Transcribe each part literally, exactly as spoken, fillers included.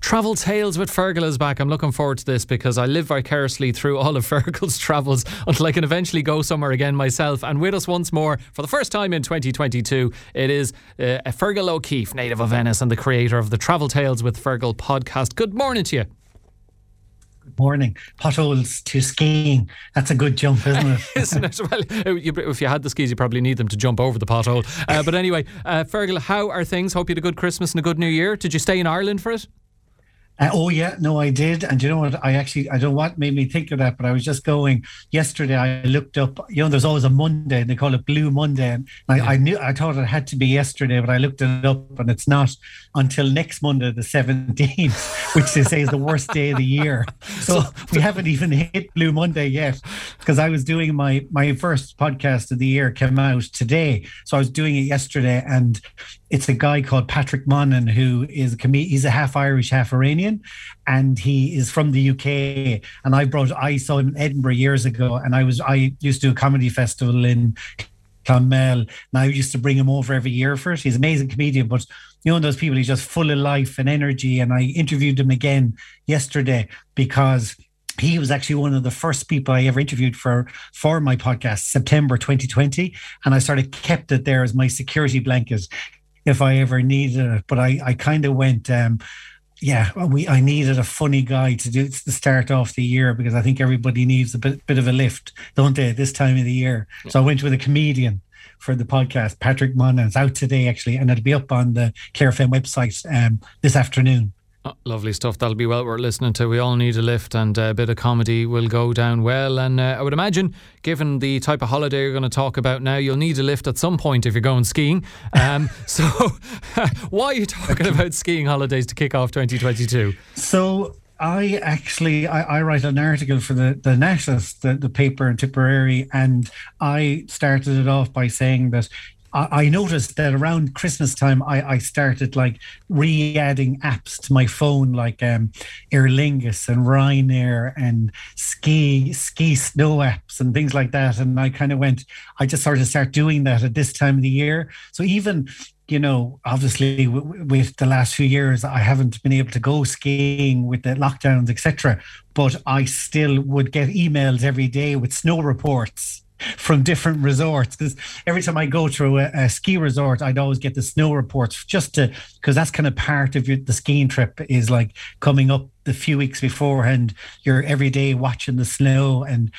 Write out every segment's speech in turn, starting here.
Travel Tales with Fergal is back. I'm looking forward to this because I live vicariously through all of Fergal's travels until I can eventually go somewhere again myself. And with us once more, for the first time in twenty twenty-two, it is uh, Fergal O'Keeffe, native of Ennis and the creator of the Travel Tales with Fergal podcast. Good morning to you. Good morning. Potholes to skiing. That's a good jump, isn't it? Isn't it? Well, you, if you had the skis, you probably need them to jump over the pothole. Uh, but anyway, uh, Fergal, how are things? Hope you had a good Christmas and a good New Year. Did you stay in Ireland for it? Uh, oh yeah, no, I did. And you know what? I actually, I don't know what made me think of that, but I was just going yesterday. I looked up, you know, there's always a Monday and they call it Blue Monday. And I, yeah. I knew, I thought it had to be yesterday, but I looked it up and it's not until next Monday, the seventeenth, which they say is the worst day of the year. So we haven't even hit Blue Monday yet, because I was doing my, my first podcast of the year came out today. So I was doing it yesterday, and it's a guy called Patrick Monaghan, who is a com- he's a half Irish, half Iranian, and he is from the U K. And I brought, I saw him in Edinburgh years ago, and I was, I used to do a comedy festival in Clonmel, and I used to bring him over every year for it. He's an amazing comedian, but you know, those people, he's just full of life and energy. And I interviewed him again yesterday because he was actually one of the first people I ever interviewed for, for my podcast, September twenty twenty. And I sort of kept it there as my security blanket if I ever needed it. But I, I kind of went, um, yeah, we I needed a funny guy to do to start off the year, because I think everybody needs a bit, bit of a lift, don't they, this time of the year? So I went with a comedian for the podcast, Patrick Monaghan. It's out today, actually, and it'll be up on the Clare F M website um, this afternoon. Oh, lovely stuff. That'll be well worth listening to. We all need a lift, and a bit of comedy will go down well. And uh, I would imagine, given the type of holiday you're going to talk about now, you'll need a lift at some point if you're going skiing. Um, so why are you talking about skiing holidays to kick off twenty twenty-two? So I actually, I, I write an article for the, the Nationalist, the, the paper in Tipperary, and I started it off by saying that I noticed that around Christmas time, I, I started like re-adding apps to my phone, like um, Aer Lingus and Ryanair and ski ski snow apps and things like that. And I kind of went, I just sort of start doing that at this time of the year. So even, you know, obviously w- with the last few years, I haven't been able to go skiing with the lockdowns, et cetera. But I still would get emails every day with snow reports from different resorts, because every time I go to a, a ski resort, I'd always get the snow reports, just to, because that's kind of part of your, the skiing trip is like coming up the few weeks beforehand. You're every day watching the snow and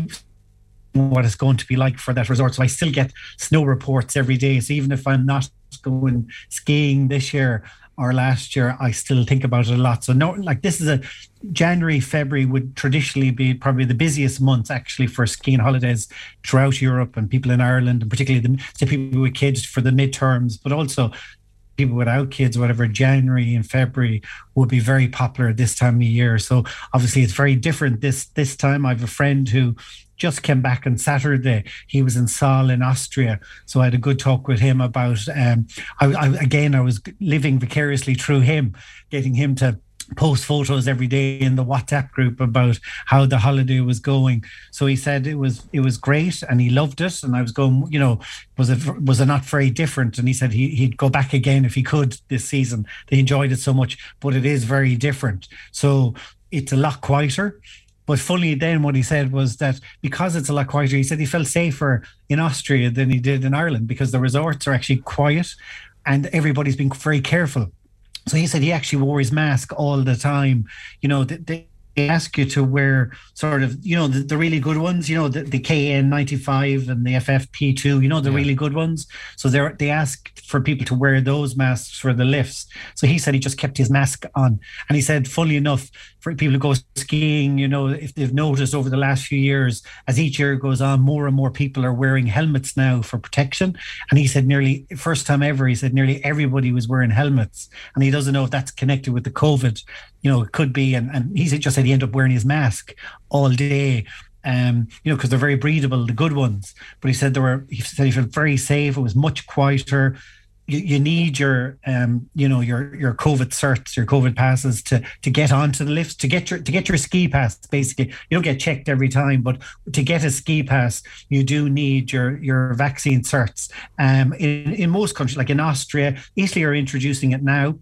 what it's going to be like for that resort. So I still get snow reports every day. So even if I'm not going skiing this year or last year, I still think about it a lot. So no, like this is a January, February would traditionally be probably the busiest months actually for skiing holidays throughout Europe, and people in Ireland, and particularly the, the people with kids for the midterms, but also people without kids, whatever. January and February would be very popular this time of year. So obviously it's very different this this time. I have a friend who just came back on Saturday. He was in Saal in Austria. So I had a good talk with him about, um, I, I, again, I was living vicariously through him, getting him to post photos every day in the WhatsApp group about how the holiday was going. So he said it was it was great and he loved it. And I was going, you know, was it was it not very different? And he said he, he'd go back again if he could this season. They enjoyed it so much, but it is very different. So it's a lot quieter. But funny then what he said was that because it's a lot quieter, he said he felt safer in Austria than he did in Ireland, because the resorts are actually quiet and everybody's been very careful. So he said he actually wore his mask all the time. You know, they, they ask you to wear sort of, you know, the, the really good ones, you know, the, the K N ninety-five and the F F P two, you know, the yeah. really good ones. So they they ask for people to wear those masks for the lifts. So he said he just kept his mask on. And he said, funnily enough, for people who go skiing, you know, if they've noticed over the last few years, as each year goes on, more and more people are wearing helmets now for protection. And he said nearly, first time ever, he said nearly everybody was wearing helmets. And he doesn't know if that's connected with the COVID. You know, it could be. And, and he just said he ended up wearing his mask all day. Um, you know, because they're very breathable, the good ones. But he said there were, he said he felt very safe. It was much quieter. You, you need your, um, you know, your your COVID certs, your COVID passes to to get onto the lifts, to get your to get your ski pass. Basically, you don't get checked every time, but to get a ski pass, you do need your your vaccine certs. Um, in in most countries, like in Austria, Italy are introducing it now.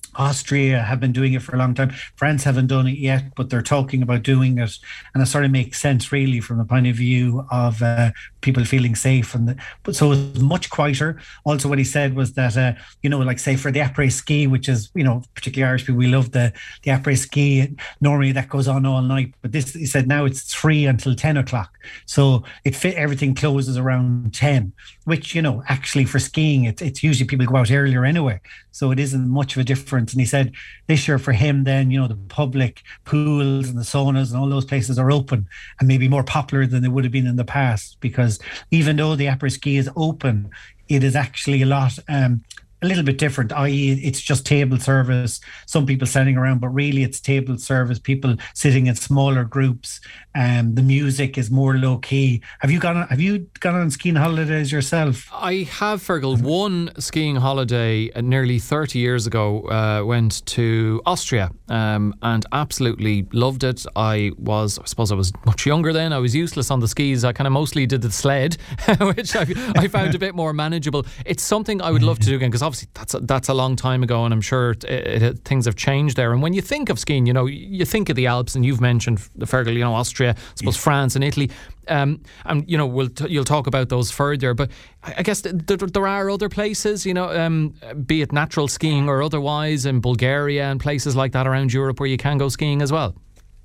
Austria have been doing it for a long time. France haven't done it yet, but they're talking about doing it, and it sort of makes sense, really, from the point of view of uh, people feeling safe. And the, but so it's much quieter. Also, what he said was that uh, you know, like say for the après ski, which is, you know, particularly Irish people, we love the the après ski. Normally that goes on all night, but this, he said, now it's three until ten o'clock. So it fit, everything closes around ten, which, you know, actually for skiing, it's it's usually people go out earlier anyway. So it isn't much of a difference. And he said this year for him, then, you know, the public pools and the saunas and all those places are open and maybe more popular than they would have been in the past, because even though the après ski is open, it is actually a lot um, a little bit different, that is it's just table service, some people standing around, but really it's table service, people sitting in smaller groups, and um, the music is more low key. Have you gone on, have you gone on skiing holidays yourself? I have, Fergal. One skiing holiday uh, nearly thirty years ago, uh, went to Austria um, and absolutely loved it. I was, I suppose I was much younger then. I was useless on the skis. I kind of mostly did the sled, which I, I found a bit more manageable. It's something I would love to do again, because obviously that's a, that's a long time ago, and I'm sure it, it, things have changed there. And when you think of skiing, you know, you think of the Alps, and you've mentioned the Fergal, you know, Austria, I suppose yeah. France and Italy, um, and you know, we'll t- you'll talk about those further. But I, I guess th- th- there are other places, you know, um, be it natural skiing or otherwise, in Bulgaria and places like that around Europe where you can go skiing as well.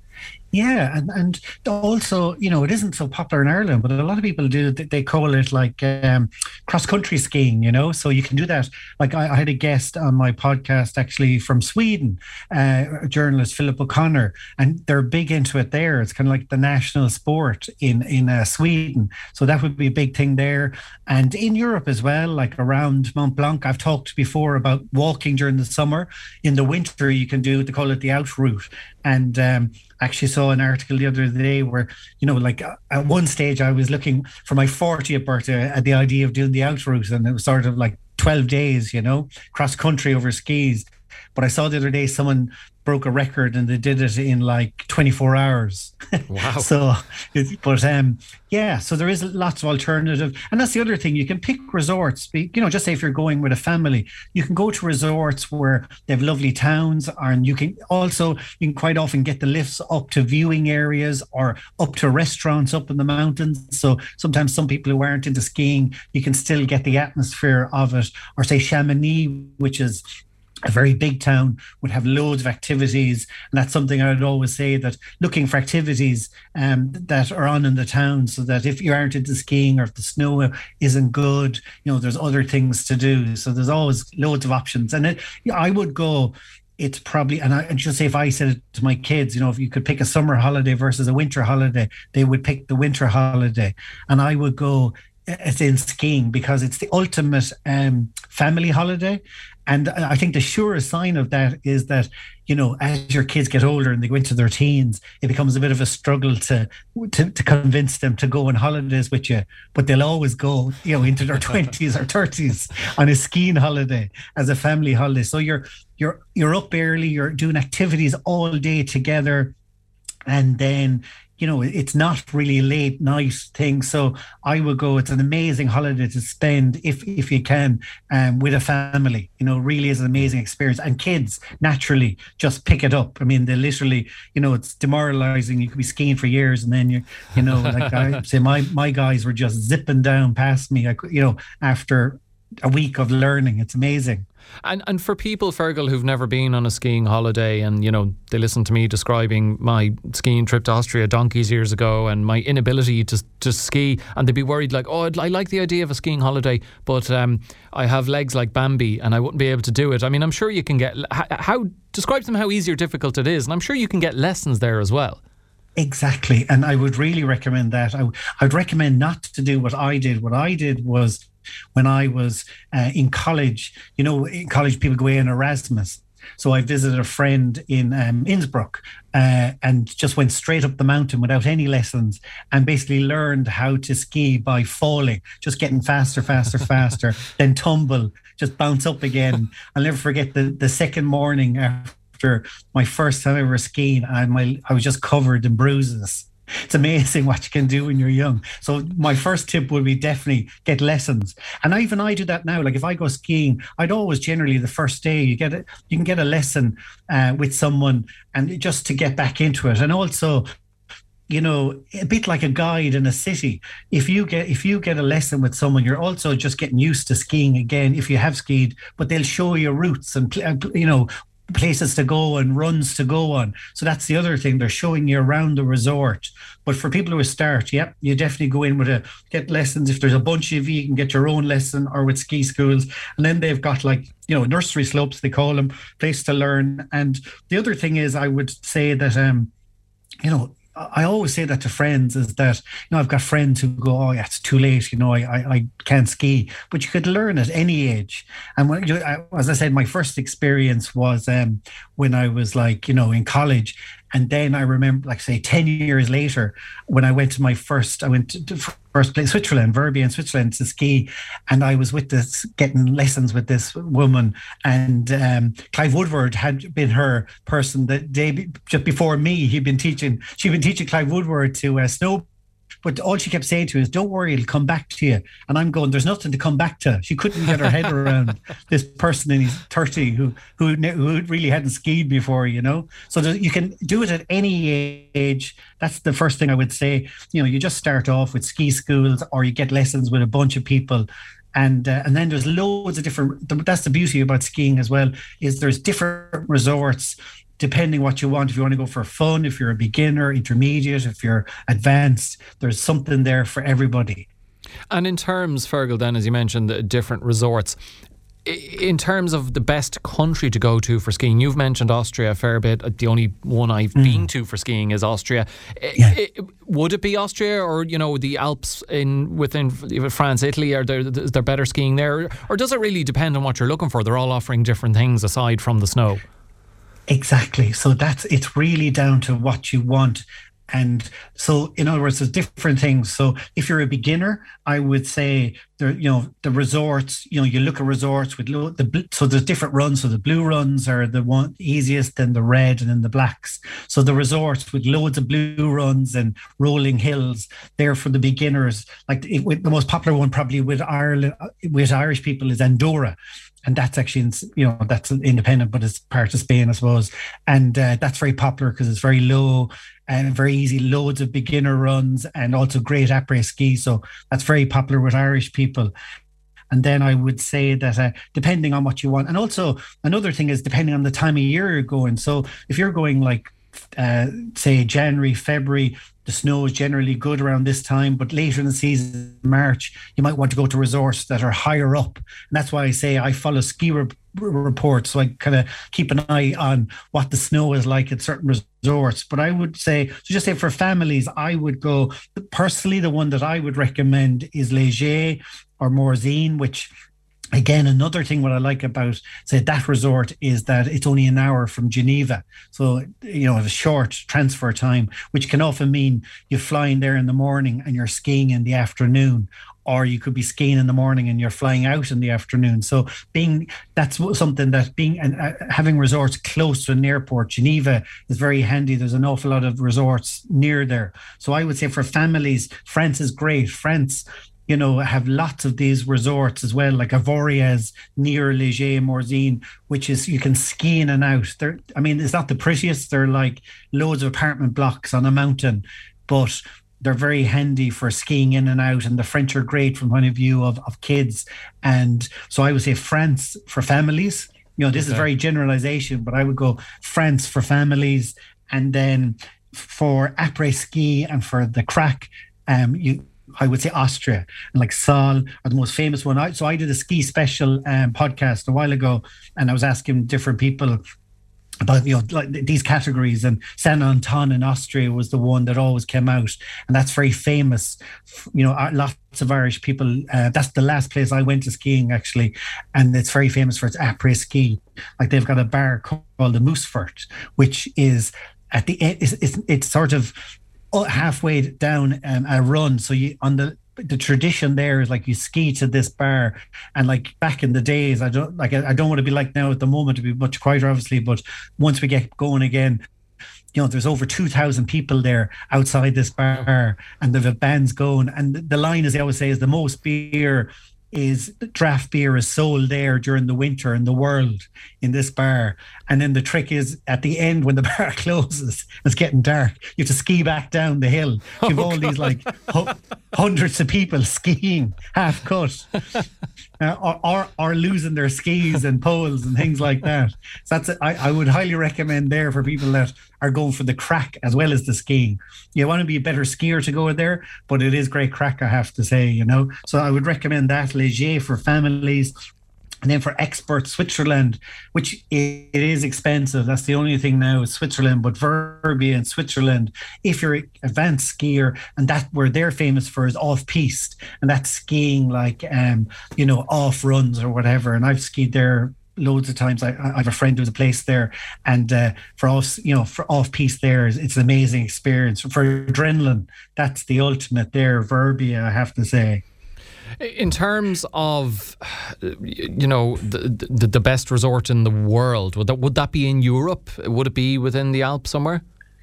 Yeah, and, and also, you know, it isn't so popular in Ireland, but a lot of people do, they call it like um, cross-country skiing, you know, so you can do that. Like I, I had a guest on my podcast actually from Sweden, uh, a journalist, Philip O'Connor, and they're big into it there. It's kind of like the national sport in, in uh, Sweden. So that would be a big thing there. And in Europe as well, like around Mont Blanc, I've talked before about walking during the summer. In the winter, you can do, they call it the out route. And um, actually saw an article the other day where, you know, like at one stage I was looking for my fortieth birthday at the idea of doing the out route, and it was sort of like twelve days, you know, cross country over skis. But I saw the other day someone broke a record and they did it in like twenty-four hours. Wow. so, but um, yeah, so there is lots of alternative. And that's the other thing. You can pick resorts, you know, just say if you're going with a family, you can go to resorts where they have lovely towns, and you can also, you can quite often get the lifts up to viewing areas or up to restaurants up in the mountains. So sometimes some people who aren't into skiing, you can still get the atmosphere of it. Or say Chamonix, which is a very big town, would have loads of activities. And that's something I would always say, that looking for activities um, that are on in the town, so that if you aren't into skiing or if the snow isn't good, you know, there's other things to do. So there's always loads of options. And it, I would go, it's probably, and I just say, if I said it to my kids, you know, if you could pick a summer holiday versus a winter holiday, they would pick the winter holiday. And I would go, it's in skiing, because it's the ultimate um, family holiday. And I think the surest sign of that is that, you know, as your kids get older and they go into their teens, it becomes a bit of a struggle to to, to convince them to go on holidays with you. But they'll always go, you know, into their twenties or thirties on a skiing holiday as a family holiday. So you're you're you're up early, you're doing activities all day together, and then, you know, it's not really a late night thing. So I would go, it's an amazing holiday to spend if if you can, um, with a family. You know, really is an amazing experience. And kids, naturally, just pick it up. I mean, they literally, you know, it's demoralizing. You could be skiing for years, and then you, you know, like I say, my my guys were just zipping down past me, I could, you know, after a week of learning. It's amazing. And and for people, Fergal, who've never been on a skiing holiday, and, you know, they listen to me describing my skiing trip to Austria donkeys years ago and my inability to to ski, and they'd be worried like, oh, I like the idea of a skiing holiday, but um, I have legs like Bambi and I wouldn't be able to do it. I mean, I'm sure you can get, how, describe to them how easy or difficult it is, and I'm sure you can get lessons there as well. Exactly. And I would really recommend that. I I'd recommend not to do what I did. What I did was, when I was uh, in college, you know, in college people go away in Erasmus. So I visited a friend in um, Innsbruck uh, and just went straight up the mountain without any lessons, and basically learned how to ski by falling, just getting faster, faster, faster, then tumble, just bounce up again. I'll never forget the, the second morning after my first time ever skiing, and my I was just covered in bruises. It's amazing what you can do when you're young. So my first tip would be definitely get lessons. And even I do that now. Like if I go skiing, I'd always generally the first day you get it, you can get a lesson uh, with someone, and just to get back into it. And also, you know, a bit like a guide in a city. If you get if you get a lesson with someone, you're also just getting used to skiing again. If you have skied, but they'll show you routes and you know, places to go and runs to go on. So that's the other thing. They're showing you around the resort. But for people who start, yep, you definitely go in with a get lessons. If there's a bunch of you, you can get your own lesson, or with ski schools. And then they've got like, you know, nursery slopes, they call them, place to learn. And the other thing is, I would say that, um, you know, I always say that to friends, is that, you know, I've got friends who go, oh, yeah, it's too late, you know, I, I, I can't ski. But you could learn at any age. And when you, as I said, my first experience was um, when I was like, you know, in college. And then I remember, like, say, ten years later, when I went to my first, I went to, to first place, Switzerland, Verbier in Switzerland, to ski. And I was with this, getting lessons with this woman. And um, Clive Woodward had been her person the day just before me. He'd been teaching, she'd been teaching Clive Woodward to uh, snow. But all she kept saying to me is, don't worry, it'll come back to you. And I'm going, there's nothing to come back to. She couldn't get her head around this person in his thirty who, who who really hadn't skied before, you know. So you can do it at any age. That's the first thing I would say. You know, you just start off with ski schools, or you get lessons with a bunch of people. And uh, and then there's loads of different, that's the beauty about skiing as well, is there's different resorts, depending what you want. If you want to go for fun, if you're a beginner, intermediate, if you're advanced, there's something there for everybody. And in terms, Fergal, then, as you mentioned, the different resorts, in terms of the best country to go to for skiing, you've mentioned Austria a fair bit. The only one I've mm. been to for skiing is Austria. Yeah. It, would it be Austria, or, you know, the Alps in within France, Italy? Are there, is there better skiing there? Or does it really depend on what you're looking for? They're all offering different things aside from the snow. Exactly. So that's, it's really down to what you want. And so, in other words, there's different things. So if you're a beginner, I would say, there, you know, the resorts, you know, you look at resorts with low, the, so there's different runs. So the blue runs are the one easiest, then the red, and then the blacks. So the resorts with loads of blue runs and rolling hills, they're for the beginners. Like it, the most popular one probably with Ireland, with Irish people, is Andorra. And that's actually, you know, that's independent, but it's part of Spain, I suppose. And uh, that's very popular because it's very low and very easy, loads of beginner runs, and also great après ski. So that's very popular with Irish people. And then I would say that uh, depending on what you want, and also another thing is depending on the time of year you're going. So if you're going like, uh, say, January, February, the snow is generally good around this time, but later in the season, March, you might want to go to resorts that are higher up. And that's why I say I follow ski re- reports. So I kind of keep an eye on what the snow is like at certain resorts. But I would say, so just say for families, I would go, personally, the one that I would recommend is Léger or Morzine, which, again, another thing what I like about, say, that resort is that it's only an hour from Geneva. So, you know, a short transfer time, which can often mean you're flying there in the morning and you're skiing in the afternoon, or you could be skiing in the morning and you're flying out in the afternoon. So being, that's something that being, and uh, having resorts close to an airport, Geneva is very handy. There's an awful lot of resorts near there. So I would say for families, France is great. France, you know, have lots of these resorts as well, like Avoriaz near Léger, Morzine, which is, you can ski in and out. They're, I mean, it's not the prettiest. They're like loads of apartment blocks on a mountain, but they're very handy for skiing in and out. And the French are great from the point of view of, of kids. And so I would say France for families. You know, this okay. is very generalization, but I would go France for families. And then for après ski and for the crack, um, you, I would say Austria, and like Sal are the most famous one. I, so I did a ski special um, podcast a while ago, and I was asking different people about, you know, like these categories, and Saint Anton in Austria was the one that always came out, and that's very famous. You know, lots of Irish people. Uh, that's the last place I went to skiing, actually, and it's very famous for its après ski. Like they've got a bar called the Moosefort, which is at the end. It's, it's, it's sort of halfway down um, a run. So you on the the tradition there is like you ski to this bar, and like back in the days, I don't like I don't want to be like now at the moment to be much quieter, obviously, but once we get going again, you know, there's over two thousand people there outside this bar, and the bands going. And the line, as they always say, is the most beer is draft beer is sold there during the winter in the world in this bar. And then the trick is at the end when the bar closes, it's getting dark, you have to ski back down the hill. You have oh, all God. these like hu- hundreds of people skiing half cut. Uh, or, or or losing their skis and poles and things like that. So that's I, I would highly recommend there for people that are going for the crack as well as the skiing. You want to be a better skier to go there, but it is great crack, I have to say, you know. So I would recommend that, Léger for families. And then for expert Switzerland, which it is expensive. That's the only thing now is Switzerland, but Verbia in Switzerland, if you're an advanced skier, and that where they're famous for is off-piste, and that's skiing like, um, you know, off runs or whatever. And I've skied there loads of times. I, I have a friend who's a place there, and uh, for us, you know, for off-piste there, it's an amazing experience. For adrenaline, that's the ultimate there, Verbia, I have to say. In terms of, you know, the, the the best resort in the world, would that would that be in Europe? Would it be within the Alps somewhere?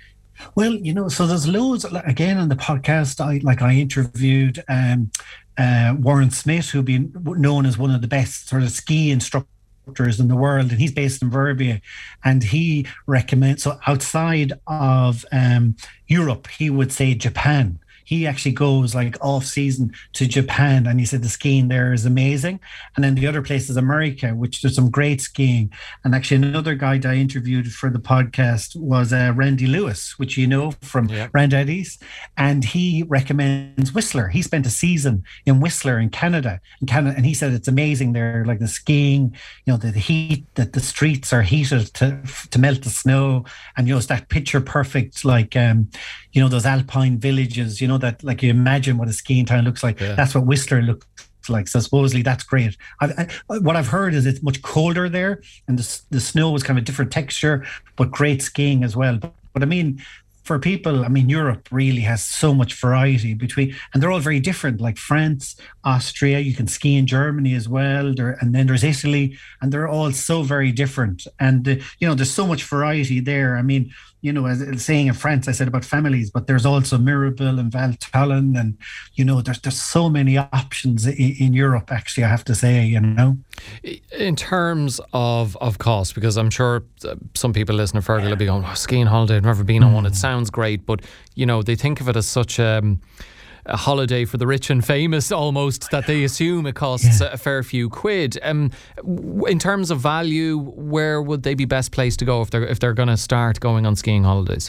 Well, you know, so there's loads. Again, on the podcast, I like I interviewed um, uh, Warren Smith, who'd been known as one of the best sort of ski instructors in the world, and he's based in Verbia, and he recommends, so outside of um, Europe, he would say Japan. He actually goes like off season to Japan, and he said the skiing there is amazing. And then the other place is America, which there's some great skiing. And actually another guy that I interviewed for the podcast was uh, Randy Lewis, which you know from yeah. Randaddy's, and he recommends Whistler. He spent a season in Whistler in Canada, in Canada, and he said it's amazing there, like the skiing, you know, the, the heat, that the streets are heated to to melt the snow, and you know it's that picture perfect, like um, you know, those alpine villages, you know, that like you imagine what a skiing town looks like. Yeah. That's what Whistler looks like. So supposedly that's great. I, I, what I've heard is it's much colder there, and the, the snow was kind of a different texture, but great skiing as well. But, but I mean, for people, I mean, Europe really has so much variety between, and they're all very different, like France, Austria, you can ski in Germany as well, there, and then there's Italy, and they're all so very different. And, uh, you know, there's so much variety there. I mean, you know, as I was saying in France, I said about families, but there's also Mirabel and Val Thorens, and, you know, there's there's so many options in, in Europe, actually, I have to say, you know. In terms of, of cost, because I'm sure some people listening to Fergal will be going, oh, skiing holiday, I've never been on mm. one, it sounds great, but, you know, they think of it as such um, a holiday for the rich and famous almost, that they assume it costs yeah. a fair few quid. Um, in terms of value, where would they be best placed to go if they're if they're going to start going on skiing holidays?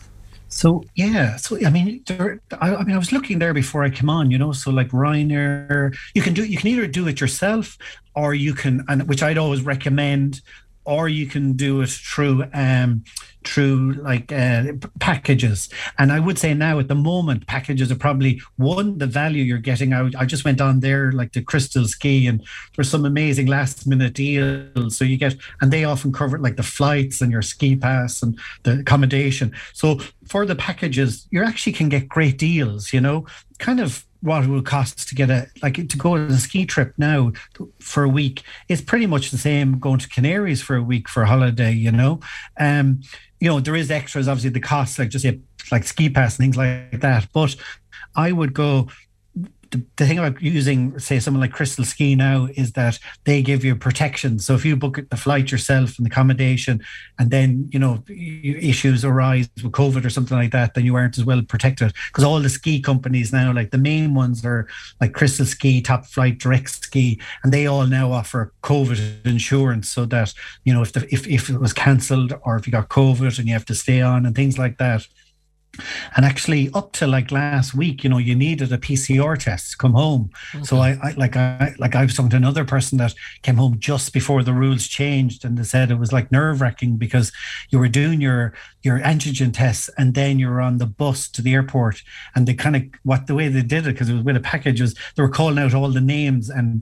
So yeah, so I mean, there, I, I mean, I was looking there before I came on, you know. So like Ryanair, you can do, you can either do it yourself, or you can, and which I'd always recommend, or you can do it through um, through like uh, packages. And I would say now at the moment, packages are probably one, the value you're getting out. I just went on there like the Crystal Ski, and there's some amazing last minute deals. So you get, and they often cover like the flights and your ski pass and the accommodation. So for the packages, you actually can get great deals, you know, kind of what it will cost to get a, like to go on a ski trip now for a week. It's pretty much the same going to Canaries for a week for a holiday, you know. Um, you know, there is extras, obviously the costs, like just like ski pass and things like that. But I would go, the, the thing about using, say, someone like Crystal Ski now is that they give you protection. So if you book the flight yourself and accommodation, and then, you know, issues arise with COVID or something like that, then you aren't as well protected. Because all the ski companies now, like the main ones are like Crystal Ski, Top Flight, Direct Ski, and they all now offer COVID insurance, so that, you know, if the, if, if it was cancelled or if you got COVID and you have to stay on and things like that. And actually, up to like last week, you know, you needed a P C R test to come home. Okay. So I, I like I like I was talking to another person that came home just before the rules changed, and they said it was like nerve wracking because you were doing your your antigen tests, and then you were on the bus to the airport, and they kind of what the way they did it, because it was with a package, was they were calling out all the names, and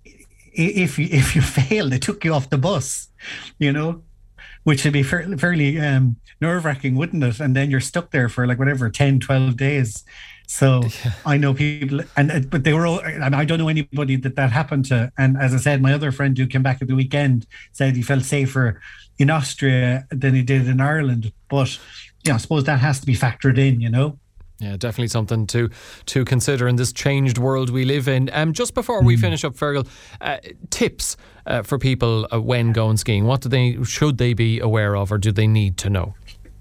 if you if you failed, they took you off the bus, you know. Which would be fairly, fairly um, nerve-wracking, wouldn't it? And then you're stuck there for like whatever, ten, twelve days. So yeah. I know people, and but they were all, and I don't know anybody that that happened to. And as I said, my other friend who came back at the weekend said he felt safer in Austria than he did in Ireland. But yeah, I suppose that has to be factored in, you know. Yeah, definitely something to to consider in this changed world we live in. Um, just before we finish up, Fergal, uh, tips uh, for people uh, when going skiing. What do they should they be aware of, or do they need to know?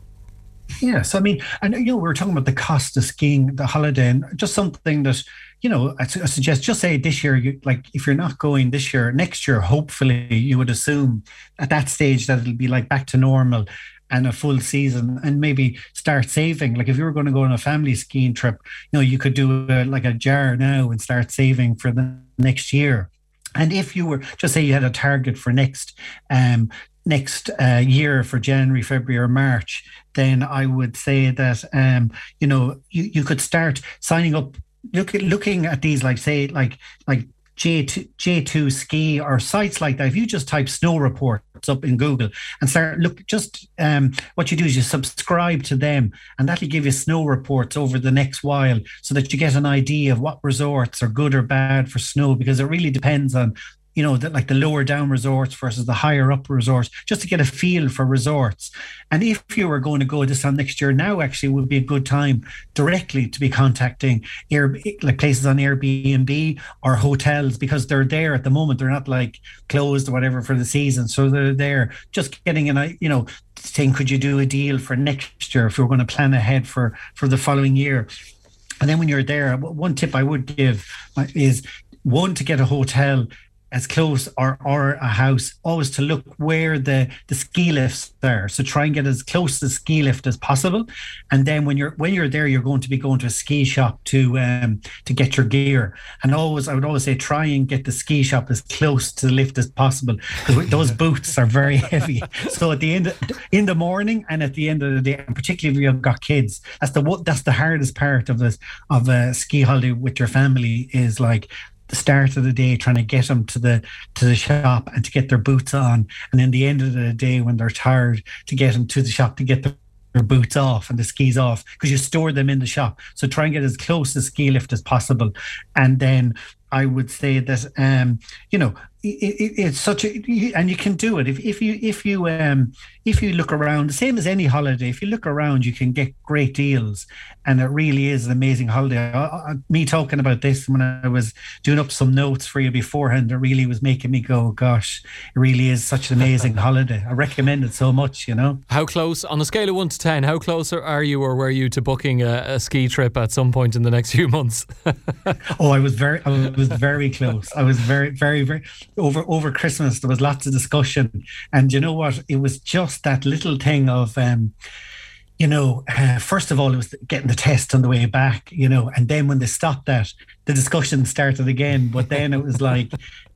Yes, I mean, I know, you know, we were talking about the cost of skiing, the holiday, and just something that, you know, I, I suggest just say this year, you, like if you're not going this year, next year, hopefully you would assume at that stage that it'll be like back to normal and a full season, and maybe start saving. Like if you were going to go on a family skiing trip, you know, you could do a, like a jar now and start saving for the next year. And if you were, just say you had a target for next um, next uh, year for January, February or March, then I would say that, um, you know, you, you could start signing up, look at, looking at these, like say, like like J two, J two Ski or sites like that. If you just type snow reports up in Google and start look, just um, what you do is you subscribe to them, and that'll give you snow reports over the next while, so that you get an idea of what resorts are good or bad for snow, because it really depends on, you know, that like the lower down resorts versus the higher up resorts, just to get a feel for resorts. And if you were going to go this on next year, now actually would be a good time directly to be contacting Air, like places on Airbnb or hotels, because they're there at the moment. They're not like closed or whatever for the season. So they're there just getting an, you know, saying, could you do a deal for next year if you're going to plan ahead for, for the following year? And then when you're there, one tip I would give is, one, to get a hotel as close, or or a house, always to look where the the ski lifts are. So try and get as close to the ski lift as possible. And then when you're when you're there, you're going to be going to a ski shop to um to get your gear. And always, I would always say, try and get the ski shop as close to the lift as possible, because those boots are very heavy. So at the end of, in the morning and at the end of the day, and particularly if you've got kids, that's the that's the hardest part of this of a ski holiday with your family, is like the start of the day trying to get them to the to the shop and to get their boots on, and then the end of the day when they're tired, to get them to the shop to get their, their boots off and the skis off, because you store them in the shop. So try and get as close to the ski lift as possible. And then I would say that um you know, it, it, it's such a, and you can do it if, if you if you um if you look around, the same as any holiday. If you look around, you can get great deals, and it really is an amazing holiday. I, I, me talking about this when I was doing up some notes for you beforehand, it really was making me go, gosh, it really is such an amazing holiday. I recommend it so much, you know. How close, on a scale of one to ten, how close are you, or were you, to booking a, a ski trip at some point in the next few months? Oh, I was very, I was very close. I was very, very, very over over Christmas. There was lots of discussion, and you know what? It was just that little thing of, um, you know, uh, first of all, it was getting the test on the way back, you know, and then when they stopped that, the discussion started again. But then it was like,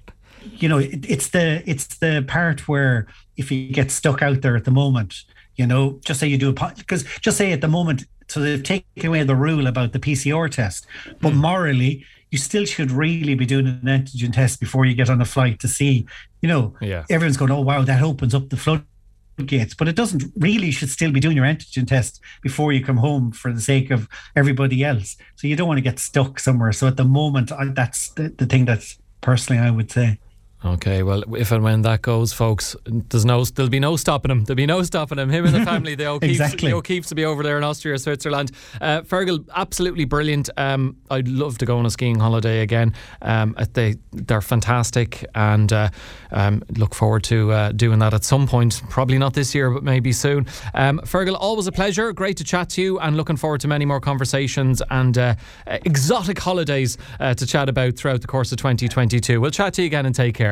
you know, it, it's the it's the part where if you get stuck out there at the moment, you know, just say you do a, because just say at the moment, so they've taken away the rule about the P C R test, but mm. morally, you still should really be doing an antigen test before you get on a flight, to see, you know, yeah. Everyone's going, oh, wow, that opens up the floodgates. But it doesn't really. You should still be doing your antigen test before you come home, for the sake of everybody else. So you don't want to get stuck somewhere. So at the moment, I, that's the, the thing that's personally I would say. Okay, well, if and when that goes, folks, there's no, there'll be no stopping him. There'll be no stopping him. Him and the family, they all exactly. keeps to be over there in Austria, Switzerland. Uh, Fergal, absolutely brilliant. Um, I'd love to go on a skiing holiday again. Um, they they're fantastic, and uh, um, look forward to uh, doing that at some point. Probably not this year, but maybe soon. Um, Fergal, always a pleasure. Great to chat to you, and looking forward to many more conversations and uh, exotic holidays uh, to chat about throughout the course of twenty twenty-two. We'll chat to you again, and take care.